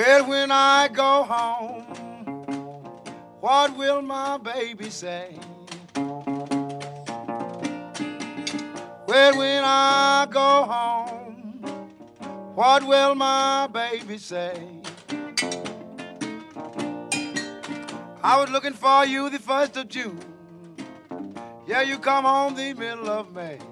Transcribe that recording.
Well, when I go home, what will my baby say? Well, when I go home, what will my baby say? I was looking for you the 1st of June. Yeah, you come home the middle of May.